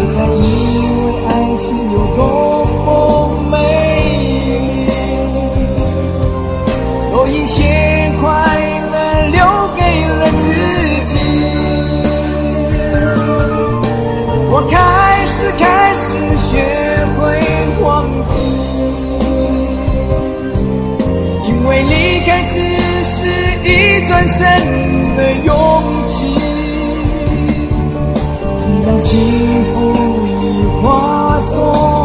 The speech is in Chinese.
才以为爱情有多么美丽，都因些快乐留给了自己。我开始学会忘记，因为离开只是一转身的勇气，只让幸福已化作